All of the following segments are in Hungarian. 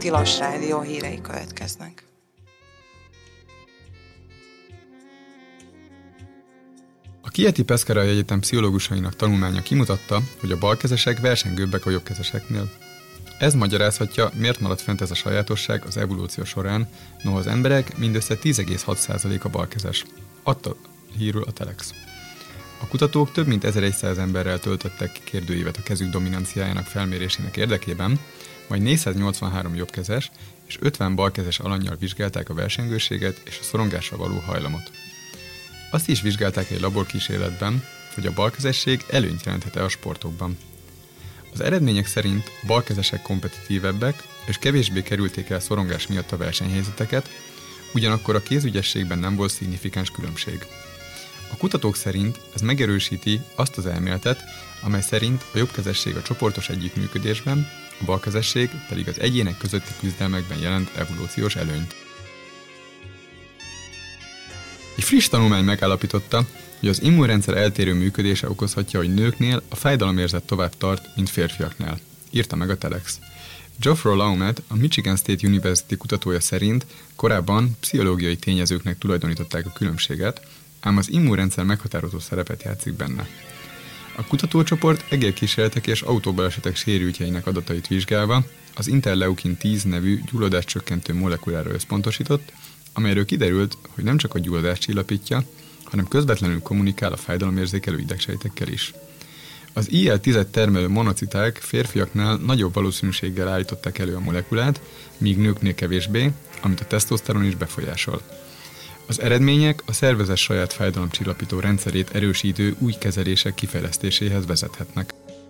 Tilos Rádió hírei következnek. A Chieti Pescarai Egyetem pszichológusainak tanulmánya kimutatta, hogy a balkezesek versengőbbek a jobbkezeseknél. Ez magyarázhatja, miért maradt fent ez a sajátosság az evolúció során, noha az emberek mindössze 10,6%-a balkezes. Adta hírül a Telex. A kutatók több mint 1100 emberrel töltöttek ki kérdőívet a kezük dominanciájának felmérésének érdekében, majd 483 jobbkezes és 50 balkezes alannyal vizsgálták a versengőséget és a szorongásra való hajlamot. Azt is vizsgálták egy laborkísérletben, hogy a balkezesség előnyt jelenthet-e a sportokban. Az eredmények szerint a balkezesek kompetitívebbek, és kevésbé kerülték el szorongás miatt a versenyhelyzeteket, ugyanakkor a kézügyességben nem volt szignifikáns különbség. A kutatók szerint ez megerősíti azt az elméletet, amely szerint a jobbkezesség a csoportos együttműködésben, a balkezesség pedig az egyének közötti küzdelmekben jelent evolúciós előnyt. Egy friss tanulmány megállapította, hogy az immunrendszer eltérő működése okozhatja, hogy nőknél a fájdalomérzet tovább tart, mint férfiaknál, írta meg a Telex. Geoffrey Laumet, a Michigan State University kutatója szerint korábban pszichológiai tényezőknek tulajdonították a különbséget, ám az immunrendszer meghatározó szerepet játszik benne. A kutatócsoport egérkísérletek és autóbalesetek sérültjeinek adatait vizsgálva az interleukin 10 nevű gyulladáscsökkentő molekulára összpontosított, amelyről kiderült, hogy nem csak a gyulladást csillapítja, hanem közvetlenül kommunikál a fájdalomérzékelő idegsejtekkel is. Az IL-10 termelő monociták férfiaknál nagyobb valószínűséggel állították elő a molekulát, míg nőknél kevésbé, amit a tesztoszteron is befolyásol. Az eredmények a szervezet saját fájdalomcsillapító rendszerét erősítő új kezelések kifejlesztéséhez vezethetnek.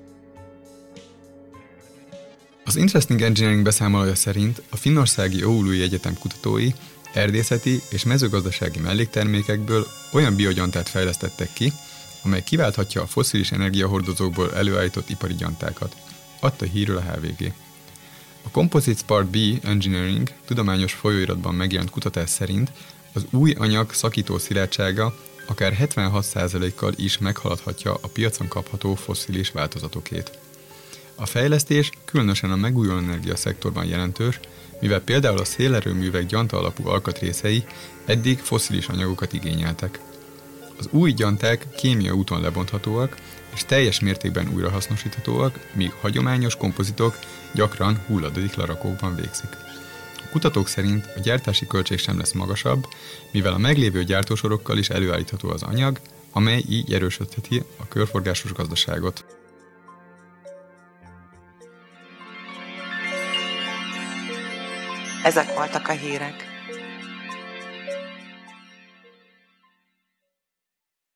Az Interesting Engineering beszámolója szerint a finnországi Oului Egyetem kutatói erdészeti és mezőgazdasági melléktermékekből olyan biogyantát fejlesztettek ki, amely kiválthatja a fosszilis energiahordozókból előállított ipari gyantákat. Adta hírül a HVG. A Composites Part B Engineering tudományos folyóiratban megjelent kutatás szerint az új anyag szakító szilárdsága akár 76%-kal is meghaladhatja a piacon kapható fosszilis változatokét. A fejlesztés különösen a megújuló energia szektorban jelentős, mivel például a szélerőművek gyanta alapú alkatrészei eddig fosszilis anyagokat igényeltek. Az új gyanták kémia úton lebonthatóak és teljes mértékben újrahasznosíthatóak, míg hagyományos kompozitok gyakran hulladék lerakókban végzik. A kutatók szerint a gyártási költség sem lesz magasabb, mivel a meglévő gyártósorokkal is előállítható az anyag, amely így erősítheti a körforgásos gazdaságot. Ezek voltak a hírek.